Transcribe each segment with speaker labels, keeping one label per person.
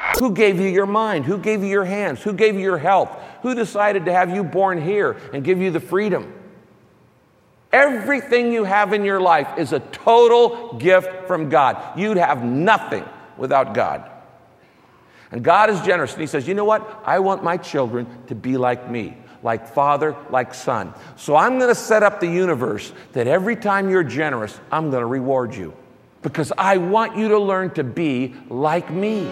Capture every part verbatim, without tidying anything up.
Speaker 1: Who gave you your mind? Who gave you your hands? Who gave you your health? Who decided to have you born here and give you the freedom? Everything you have in your life is a total gift from God. You'd have nothing without God. And God is generous, and he says, you know what? I want my children to be like me, like father, like son. So I'm going to set up the universe that every time you're generous, I'm going to reward you, because I want you to learn to be like me.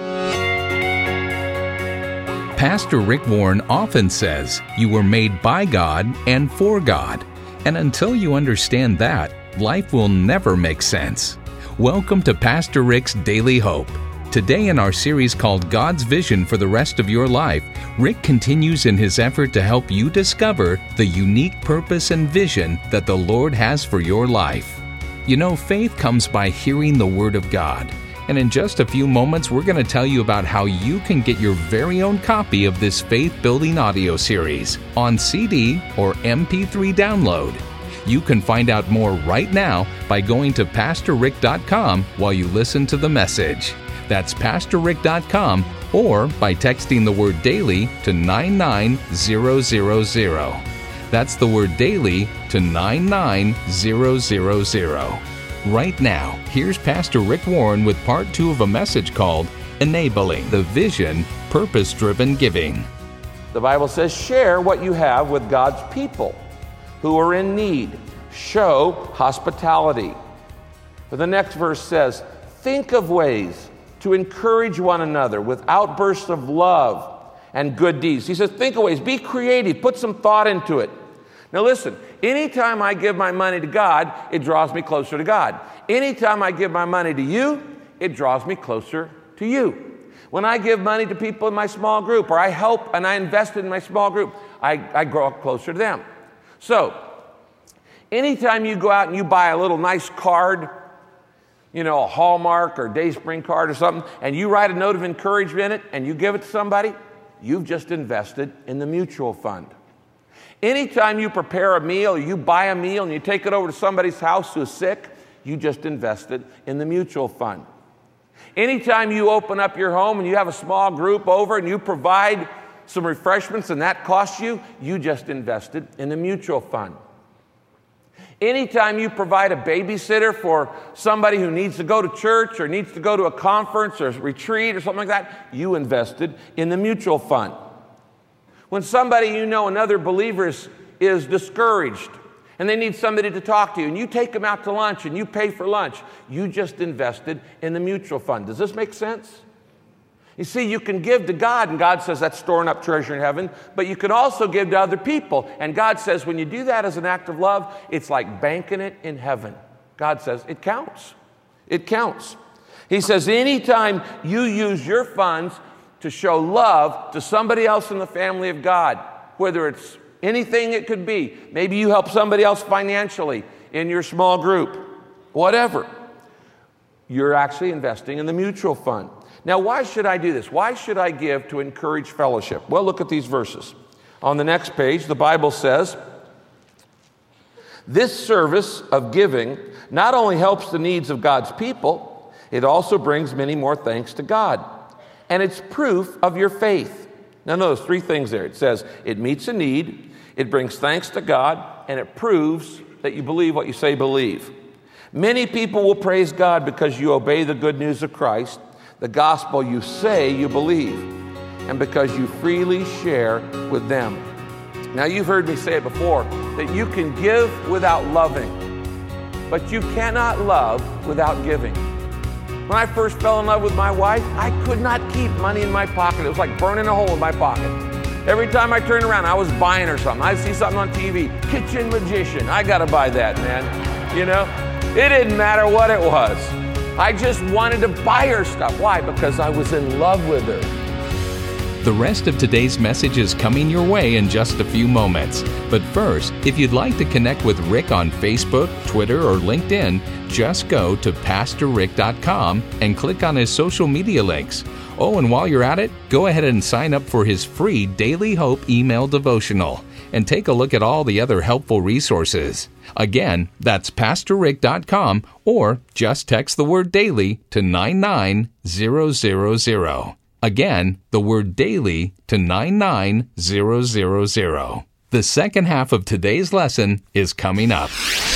Speaker 2: Pastor Rick Warren often says you were made by God and for God. And until you understand that, life will never make sense. Welcome to Pastor Rick's Daily Hope. Today in our series called God's Vision for the Rest of Your Life, Rick continues in his effort to help you discover the unique purpose and vision that the Lord has for your life. You know, faith comes by hearing the Word of God. And in just a few moments, we're going to tell you about how you can get your very own copy of this faith-building audio series on C D or M P three download. You can find out more right now by going to pastor rick dot com while you listen to the message. That's pastor rick dot com, or by texting the word DAILY to nine nine zero zero zero. That's the word DAILY to nine nine zero zero zero. Right now, here's Pastor Rick Warren with part two of a message called Enabling the Vision, Purpose-Driven Giving.
Speaker 1: The Bible says, share what you have with God's people who are in need. Show hospitality. But the next verse says, think of ways to encourage one another with outbursts of love and good deeds. He says, think of ways, be creative, put some thought into it. Now listen, anytime I give my money to God, it draws me closer to God. Anytime I give my money to you, it draws me closer to you. When I give money to people in my small group, or I help and I invest in my small group, I, I grow closer to them. So, anytime you go out and you buy a little nice card, you know, a Hallmark or Dayspring card or something, and you write a note of encouragement in it and you give it to somebody, you've just invested in the mutual fund. Anytime you prepare a meal, or you buy a meal and you take it over to somebody's house who is sick, you just invested in the mutual fund. Anytime you open up your home and you have a small group over and you provide some refreshments and that costs you, you just invested in the mutual fund. Anytime you provide a babysitter for somebody who needs to go to church or needs to go to a conference or a retreat or something like that, you invested in the mutual fund. When somebody you know, another believer, is, is discouraged and they need somebody to talk to you, and you take them out to lunch and you pay for lunch, you just invested in the mutual fund. Does this make sense? You see, you can give to God, and God says that's storing up treasure in heaven, but you can also give to other people. And God says when you do that as an act of love, it's like banking it in heaven. God says it counts. It counts. He says anytime you use your funds to show love to somebody else in the family of God, whether it's anything it could be. Maybe you help somebody else financially in your small group, whatever. You're actually investing in the mutual fund. Now, why should I do this? Why should I give to encourage fellowship? Well, look at these verses. On the next page, the Bible says, this service of giving not only helps the needs of God's people, it also brings many more thanks to God. And it's proof of your faith. Now notice three things there. It says it meets a need, it brings thanks to God, and it proves that you believe what you say believe. Many people will praise God because you obey the good news of Christ, the gospel you say you believe, and because you freely share with them. Now you've heard me say it before, that you can give without loving, but you cannot love without giving. When I first fell in love with my wife, I could not keep money in my pocket. It was like burning a hole in my pocket. Every time I turned around, I was buying her something. I'd see something on T V, Kitchen Magician. I got to buy that, man. You know, it didn't matter what it was. I just wanted to buy her stuff. Why? Because I was in love with her.
Speaker 2: The rest of today's message is coming your way in just a few moments. But first, if you'd like to connect with Rick on Facebook, Twitter, or LinkedIn, just go to pastor rick dot com and click on his social media links. Oh, and while you're at it, go ahead and sign up for his free Daily Hope email devotional and take a look at all the other helpful resources. Again, that's pastor rick dot com, or just text the word DAILY to nine nine zero zero zero. Again, the word daily to nine nine zero zero zero. The second half of today's lesson is coming up.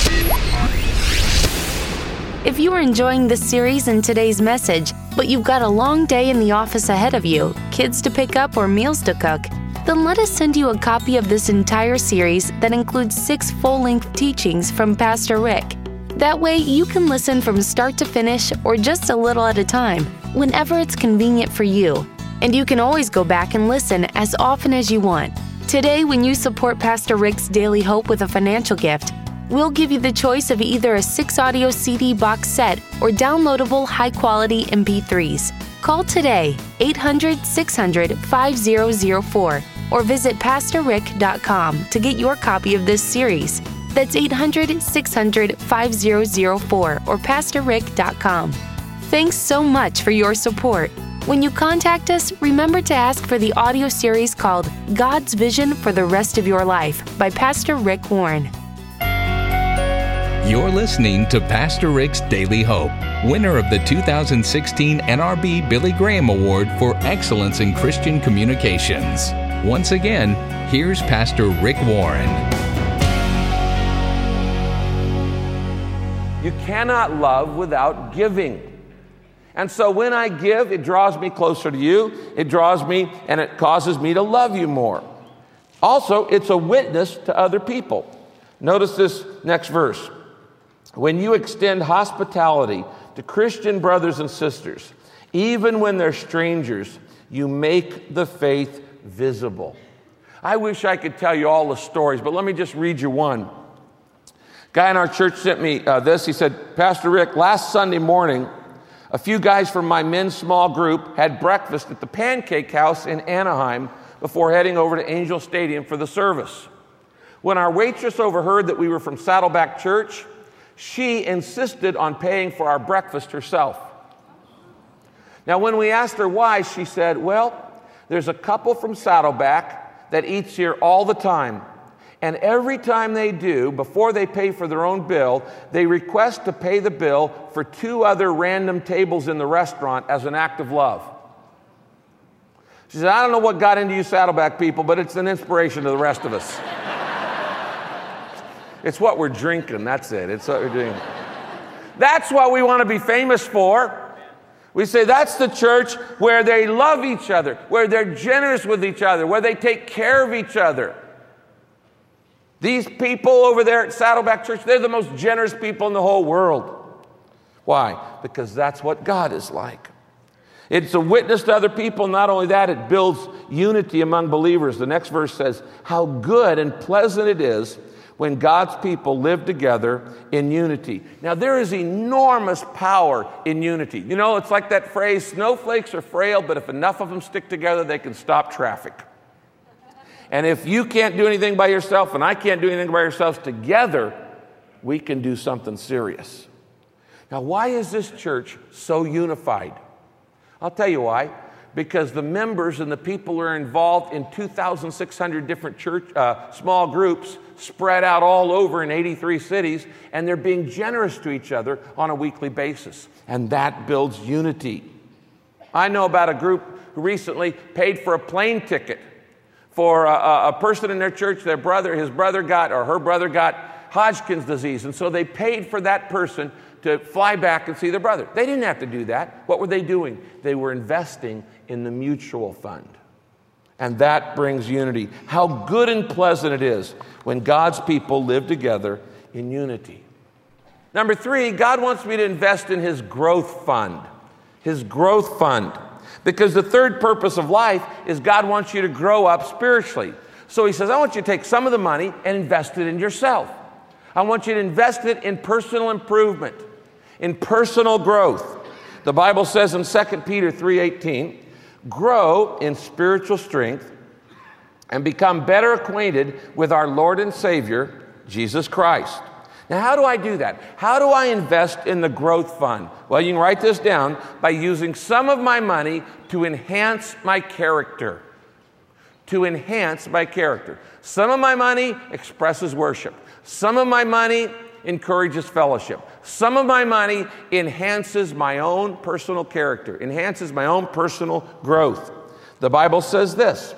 Speaker 3: If you are enjoying this series and today's message, but you've got a long day in the office ahead of you, kids to pick up or meals to cook, then let us send you a copy of this entire series that includes six full-length teachings from Pastor Rick. That way, you can listen from start to finish or just a little at a time, whenever it's convenient for you. And you can always go back and listen as often as you want. Today, when you support Pastor Rick's Daily Hope with a financial gift, we'll give you the choice of either a six-audio C D box set or downloadable high-quality M P threes. Call today, eight hundred, six hundred, five zero zero four, or visit pastor rick dot com to get your copy of this series. That's eight hundred, six hundred, five zero zero four or pastor rick dot com. Thanks so much for your support. When you contact us, remember to ask for the audio series called God's Vision for the Rest of Your Life by Pastor Rick Warren.
Speaker 2: You're listening to Pastor Rick's Daily Hope, winner of the two thousand sixteen N R B Billy Graham Award for Excellence in Christian Communications. Once again, here's Pastor Rick Warren.
Speaker 1: You cannot love without giving. And so when I give, it draws me closer to you. It draws me and it causes me to love you more. Also, it's a witness to other people. Notice this next verse. When you extend hospitality to Christian brothers and sisters, even when they're strangers, you make the faith visible. I wish I could tell you all the stories, but let me just read you one. Guy in our church sent me uh, this. He said, Pastor Rick, last Sunday morning, a few guys from my men's small group had breakfast at the Pancake House in Anaheim before heading over to Angel Stadium for the service. When our waitress overheard that we were from Saddleback Church, she insisted on paying for our breakfast herself. Now, when we asked her why, she said, well, there's a couple from Saddleback that eats here all the time. And every time they do, before they pay for their own bill, they request to pay the bill for two other random tables in the restaurant as an act of love. She said, I don't know what got into you Saddleback people, but it's an inspiration to the rest of us. It's what we're drinking, that's it. It's what we're doing. That's what we want to be famous for. We say that's the church where they love each other, where they're generous with each other, where they take care of each other. These people over there at Saddleback Church, they're the most generous people in the whole world. Why? Because that's what God is like. It's a witness to other people. Not only that, it builds unity among believers. The next verse says, how good and pleasant it is when God's people live together in unity. Now, there is enormous power in unity. You know, it's like that phrase, snowflakes are frail, but if enough of them stick together, they can stop traffic. And if you can't do anything by yourself and I can't do anything by ourselves, together, we can do something serious. Now, why is this church so unified? I'll tell you why. Because the members and the people who are involved in two thousand six hundred different church uh, small groups spread out all over in eighty-three cities, and they're being generous to each other on a weekly basis. And that builds unity. I know about a group who recently paid for a plane ticket for a, a person in their church. Their brother, his brother got, or her brother got Hodgkin's disease. And so they paid for that person to fly back and see their brother. They didn't have to do that. What were they doing? They were investing in the mutual fund. And that brings unity. How good and pleasant it is when God's people live together in unity. Number three, God wants me to invest in His growth fund. His growth fund. Because the third purpose of life is God wants you to grow up spiritually. So He says, I want you to take some of the money and invest it in yourself. I want you to invest it in personal improvement, in personal growth. The Bible says in Second Peter three eighteen, grow in spiritual strength and become better acquainted with our Lord and Savior, Jesus Christ. Now, how do I do that? How do I invest in the growth fund? Well, you can write this down by using some of my money to enhance my character. To enhance my character. Some of my money expresses worship. Some of my money encourages fellowship. Some of my money enhances my own personal character, enhances my own personal growth. The Bible says this: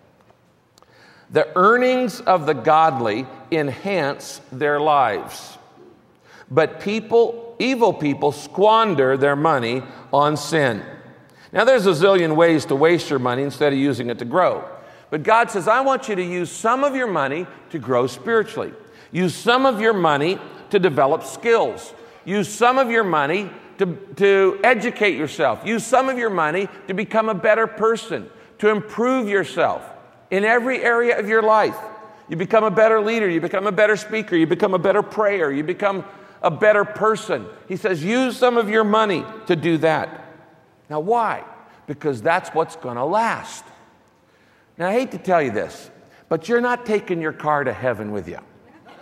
Speaker 1: the earnings of the godly enhance their lives, but people, evil people squander their money on sin. Now, there's a zillion ways to waste your money instead of using it to grow. But God says, I want you to use some of your money to grow spiritually. Use some of your money to develop skills. Use some of your money to, to educate yourself. Use some of your money to become a better person, to improve yourself in every area of your life. You become a better leader. You become a better speaker. You become a better prayer. You become a better person. He says, use some of your money to do that. Now, why? Because that's what's going to last. Now, I hate to tell you this, but you're not taking your car to heaven with you.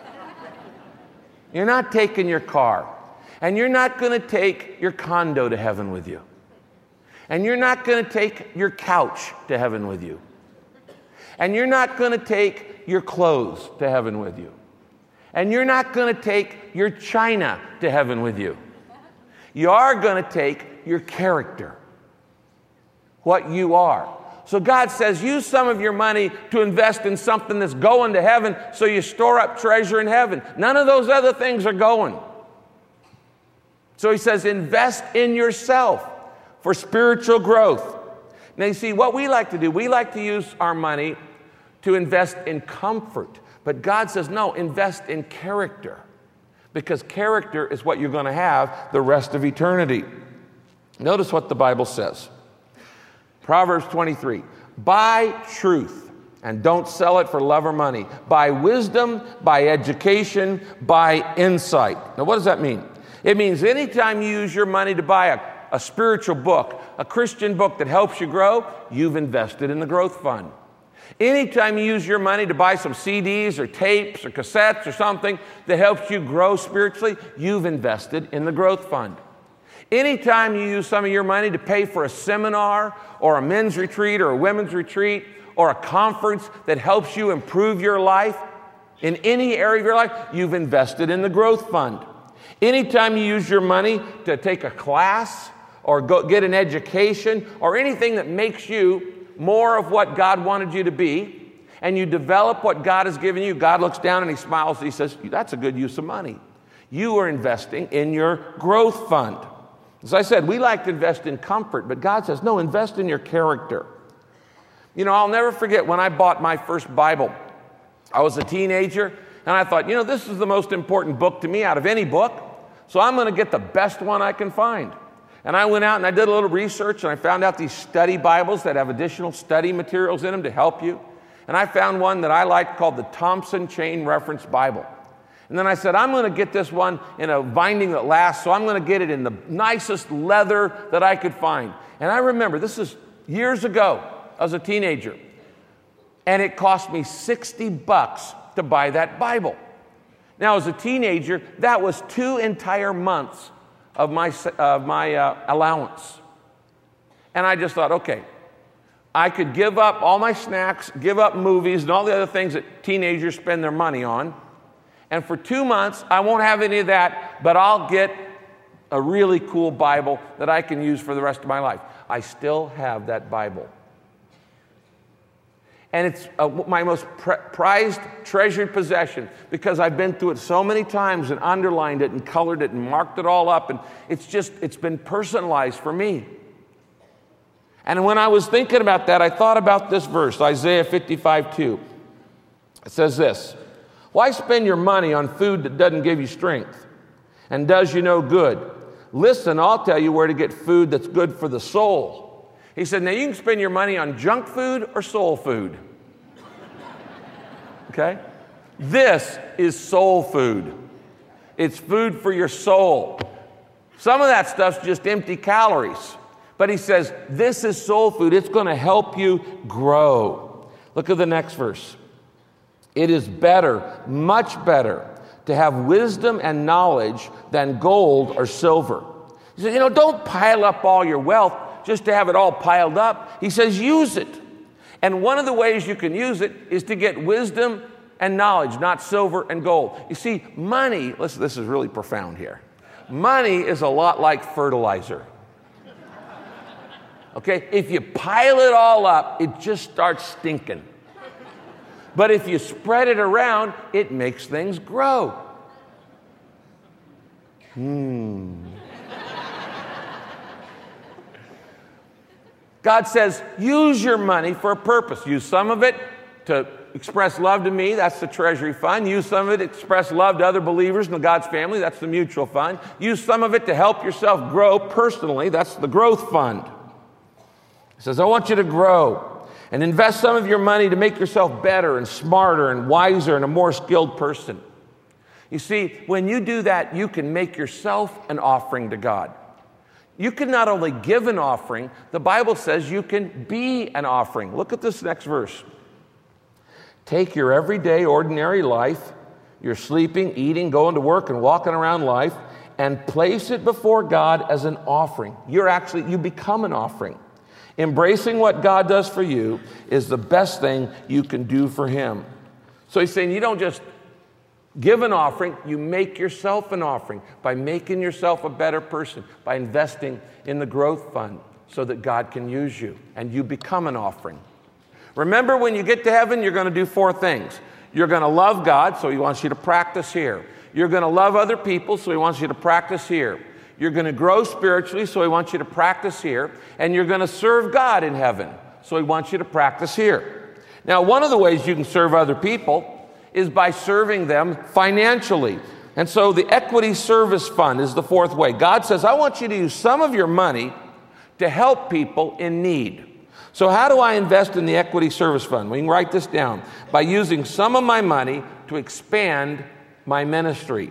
Speaker 1: You're not taking your car. And you're not going to take your condo to heaven with you. And you're not going to take your couch to heaven with you. And you're not going to take your clothes to heaven with you. And you're not going to take your china to heaven with you. You are going to take your character, what you are. So God says, use some of your money to invest in something that's going to heaven, so you store up treasure in heaven. None of those other things are going. So he says, invest in yourself for spiritual growth. Now, you see, what we like to do, we like to use our money to invest in comfort. But God says, no, invest in character, because character is what you're going to have the rest of eternity. Notice what the Bible says. Proverbs twenty-three, buy truth and don't sell it for love or money. Buy wisdom, buy education, buy insight. Now, what does that mean? It means anytime you use your money to buy a, a spiritual book, a Christian book that helps you grow, you've invested in the growth fund. Anytime you use your money to buy some C Ds or tapes or cassettes or something that helps you grow spiritually, you've invested in the growth fund. Anytime you use some of your money to pay for a seminar or a men's retreat or a women's retreat or a conference that helps you improve your life in any area of your life, you've invested in the growth fund. Anytime you use your money to take a class or go get an education or anything that makes you more of what God wanted you to be, and you develop what God has given you, God looks down and he smiles and he says, that's a good use of money. You are investing in your growth fund. As I said, we like to invest in comfort, but God says, no, invest in your character. You know, I'll never forget when I bought my first Bible. I was a teenager, and I thought, you know, this is the most important book to me out of any book, so I'm going to get the best one I can find. And I went out and I did a little research, and I found out these study Bibles that have additional study materials in them to help you. And I found one that I liked called the Thompson Chain Reference Bible. And then I said, I'm going to get this one in a binding that lasts, so I'm going to get it in the nicest leather that I could find. And I remember, this is years ago, I was a teenager, and it cost me sixty bucks to buy that Bible. Now, as a teenager, that was two entire months of my, of my uh, allowance. And I just thought, okay, I could give up all my snacks, give up movies, and all the other things that teenagers spend their money on. And for two months, I won't have any of that, but I'll get a really cool Bible that I can use for the rest of my life. I still have that Bible. And it's uh, my most pr- prized, treasured possession, because I've been through it so many times and underlined it and colored it and marked it all up. And it's just, it's been personalized for me. And when I was thinking about that, I thought about this verse, Isaiah fifty-five two. It says this, why spend your money on food that doesn't give you strength and does you no good? Listen, I'll tell you where to get food that's good for the soul. He said, now you can spend your money on junk food or soul food. Okay? This is soul food. It's food for your soul. Some of that stuff's just empty calories. But he says, this is soul food. It's going to help you grow. Look at the next verse. It is better, much better, to have wisdom and knowledge than gold or silver. He says, you know, don't pile up all your wealth just to have it all piled up. He says, use it. And one of the ways you can use it is to get wisdom and knowledge, not silver and gold. You see, money, listen, this is really profound here. Money is a lot like fertilizer. Okay, if you pile it all up, it just starts stinking. But if you spread it around, it makes things grow. Hmm. God says, use your money for a purpose. Use some of it to express love to me. That's the treasury fund. Use some of it to express love to other believers in God's family. That's the mutual fund. Use some of it to help yourself grow personally. That's the growth fund. He says, I want you to grow and invest some of your money to make yourself better and smarter and wiser and a more skilled person. You see, when you do that, you can make yourself an offering to God. You can not only give an offering, the Bible says you can be an offering. Look at this next verse. Take your everyday, ordinary life, your sleeping, eating, going to work, and walking around life, and place it before God as an offering. You're actually, you become an offering. Embracing what God does for you is the best thing you can do for Him. So he's saying you don't just give an offering, you make yourself an offering by making yourself a better person, by investing in the growth fund so that God can use you and you become an offering. Remember, when you get to heaven, you're going to do four things. You're going to love God, so He wants you to practice here. You're going to love other people, so He wants you to practice here. You're going to grow spiritually, so He wants you to practice here. And you're going to serve God in heaven, so He wants you to practice here. Now, one of the ways you can serve other people is by serving them financially. And so the Equity Service Fund is the fourth way. God says, I want you to use some of your money to help people in need. So how do I invest in the Equity Service Fund? We can write this down. By using some of my money to expand my ministry.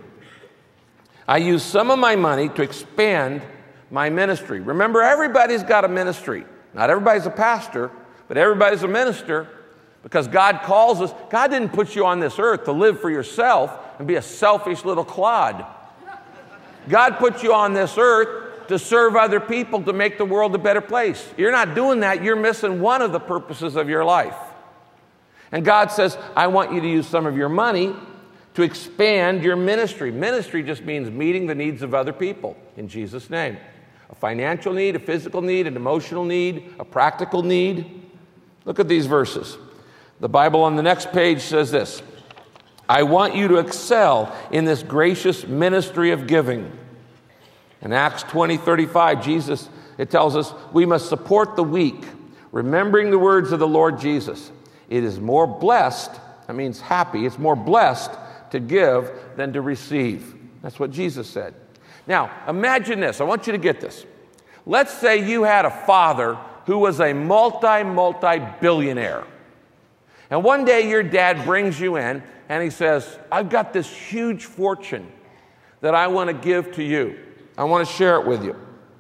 Speaker 1: I use some of my money to expand my ministry. Remember, everybody's got a ministry. Not everybody's a pastor, but everybody's a minister. Because God calls us, God didn't put you on this earth to live for yourself and be a selfish little clod. God put you on this earth to serve other people, to make the world a better place. You're not doing that, you're missing one of the purposes of your life. And God says, I want you to use some of your money to expand your ministry. Ministry just means meeting the needs of other people, in Jesus' name. A financial need, a physical need, an emotional need, a practical need. Look at these verses. The Bible on the next page says this, I want you to excel in this gracious ministry of giving. In Acts twenty thirty-five, Jesus, it tells us, we must support the weak, remembering the words of the Lord Jesus. It is more blessed, that means happy, it's more blessed to give than to receive. That's what Jesus said. Now, imagine this. I want you to get this. Let's say you had a father who was a multi, multi-billionaire. And one day your dad brings you in and he says, I've got this huge fortune that I want to give to you. I want to share it with you.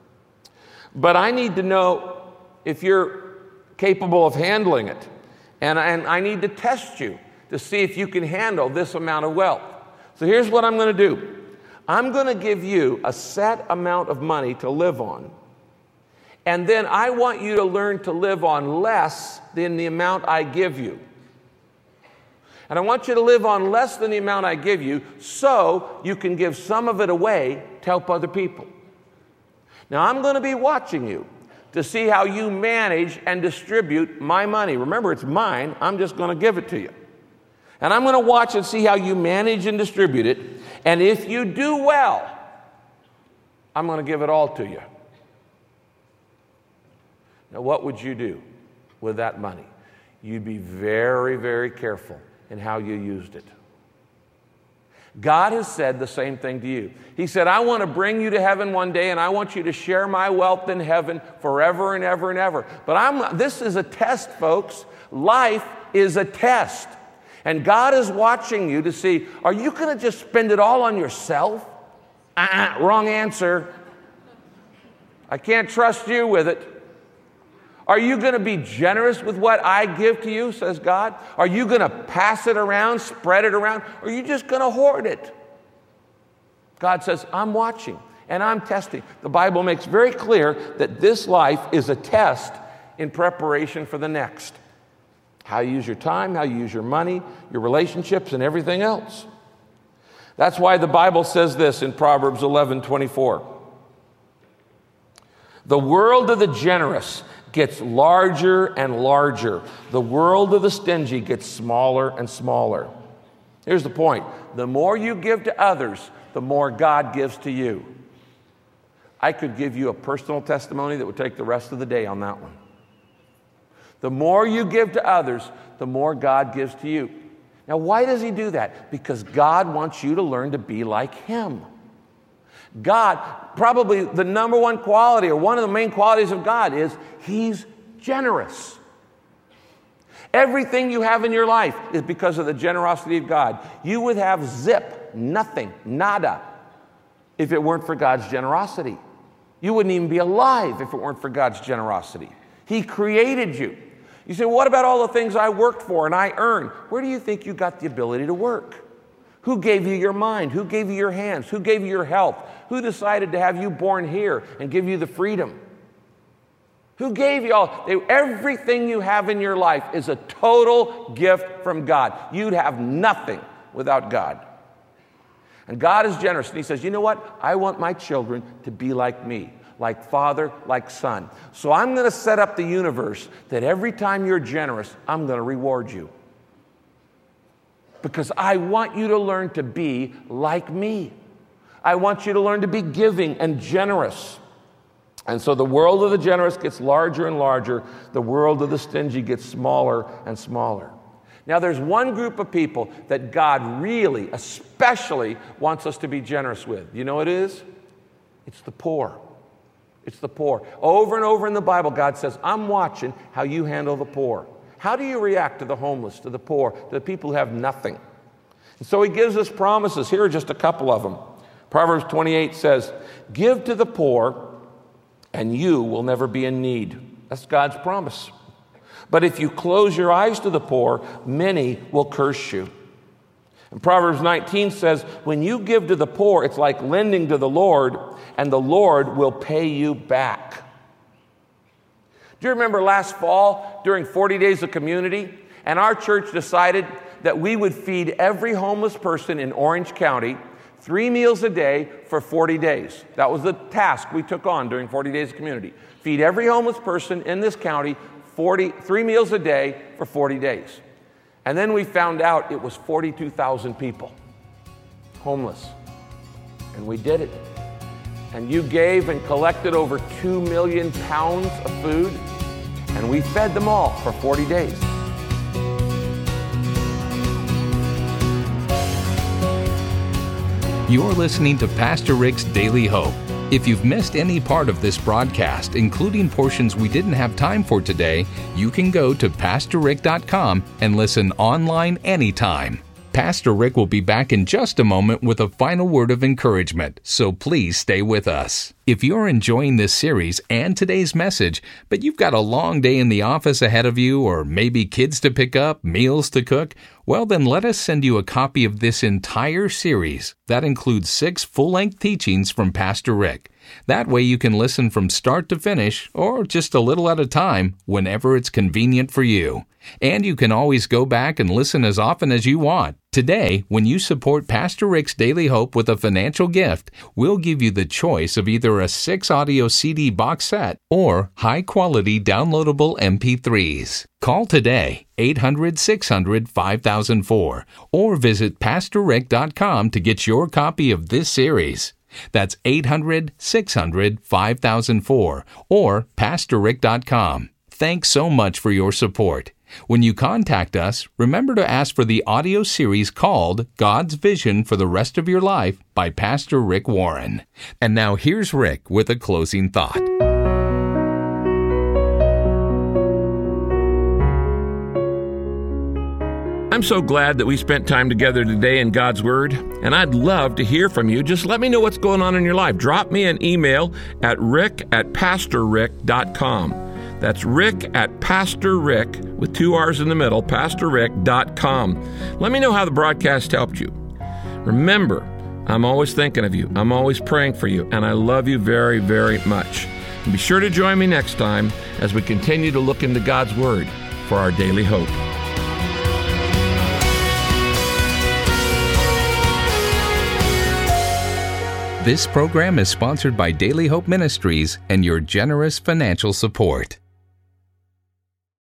Speaker 1: But I need to know if you're capable of handling it. And, and I need to test you to see if you can handle this amount of wealth. So here's what I'm going to do. I'm going to give you a set amount of money to live on. And then I want you to learn to live on less than the amount I give you. And I want you to live on less than the amount I give you so you can give some of it away to help other people. Now, I'm going to be watching you to see how you manage and distribute my money. Remember, it's mine. I'm just going to give it to you. And I'm going to watch and see how you manage and distribute it. And if you do well, I'm going to give it all to you. Now, what would you do with that money? You'd be very, very careful in how you used it. God has said the same thing to you. He said, I want to bring you to heaven one day, and I want you to share my wealth in heaven forever and ever and ever. But I'm, this is a test, folks. Life is a test. And God is watching you to see, are you going to just spend it all on yourself? Uh-uh, wrong answer. I can't trust you with it. Are you going to be generous with what I give to you, says God? Are you going to pass it around, spread it around? Or are you just going to hoard it? God says, I'm watching and I'm testing. The Bible makes very clear that this life is a test in preparation for the next. How you use your time, how you use your money, your relationships, and everything else. That's why the Bible says this in Proverbs eleven twenty-four. The world of the generous gets larger and larger. The world of the stingy gets smaller and smaller. Here's the point. The more you give to others, the more God gives to you. I could give you a personal testimony that would take the rest of the day on that one. The more you give to others, the more God gives to you. Now, why does he do that? Because God wants you to learn to be like him. God, probably the number one quality or one of the main qualities of God is he's generous. Everything you have in your life is because of the generosity of God. You would have zip, nothing, nada, if it weren't for God's generosity. You wouldn't even be alive if it weren't for God's generosity. He created you. You say, what about all the things I worked for and I earned? Where do you think you got the ability to work? Who gave you your mind? Who gave you your hands? Who gave you your health? Who decided to have you born here and give you the freedom? Who gave you all? Everything you have in your life is a total gift from God. You'd have nothing without God. And God is generous. And he says, you know what? I want my children to be like me, like father, like son. So I'm going to set up the universe that every time you're generous, I'm going to reward you. Because I want you to learn to be like me. I want you to learn to be giving and generous. And so the world of the generous gets larger and larger. The world of the stingy gets smaller and smaller. Now, there's one group of people that God really, especially wants us to be generous with. You know what it is? It's the poor. It's the poor. Over and over in the Bible, God says, I'm watching how you handle the poor. How do you react to the homeless, to the poor, to the people who have nothing? And so he gives us promises. Here are just a couple of them. Proverbs twenty-eight says, give to the poor, and you will never be in need. That's God's promise. But if you close your eyes to the poor, many will curse you. And Proverbs nineteen says, when you give to the poor, it's like lending to the Lord, and the Lord will pay you back. Do you remember last fall during forty days of community? And our church decided that we would feed every homeless person in Orange County three meals a day for forty days. That was the task we took on during forty days of community. Feed every homeless person in this county forty, three meals a day for forty days. And then we found out it was forty-two thousand people homeless. And we did it. And you gave and collected over two million pounds of food, and we fed them all for forty days.
Speaker 2: You're listening to Pastor Rick's Daily Hope. If you've missed any part of this broadcast, including portions we didn't have time for today, you can go to pastor rick dot com and listen online anytime. Pastor Rick will be back in just a moment with a final word of encouragement, so please stay with us. If you're enjoying this series and today's message, but you've got a long day in the office ahead of you, or maybe kids to pick up, meals to cook, well then let us send you a copy of this entire series. That includes six full-length teachings from Pastor Rick. That way you can listen from start to finish, or just a little at a time, whenever it's convenient for you. And you can always go back and listen as often as you want. Today, when you support Pastor Rick's Daily Hope with a financial gift, we'll give you the choice of either a six audio C D box set or high-quality downloadable M P threes. Call today, eight hundred, six hundred, five thousand four, or visit pastor rick dot com to get your copy of this series. That's eight hundred, six hundred, five thousand four, or pastor rick dot com. Thanks so much for your support. When you contact us, remember to ask for the audio series called God's Vision for the Rest of Your Life by Pastor Rick Warren. And now here's Rick with a closing thought.
Speaker 1: I'm so glad that we spent time together today in God's Word, and I'd love to hear from you. Just let me know what's going on in your life. Drop me an email at rick at pastor rick dot com. That's Rick at Pastor Rick, with two R's in the middle, pastor rick dot com. Let me know how the broadcast helped you. Remember, I'm always thinking of you. I'm always praying for you, and I love you very, very much. And be sure to join me next time as we continue to look into God's Word for our daily hope.
Speaker 2: This program is sponsored by Daily Hope Ministries and your generous financial support.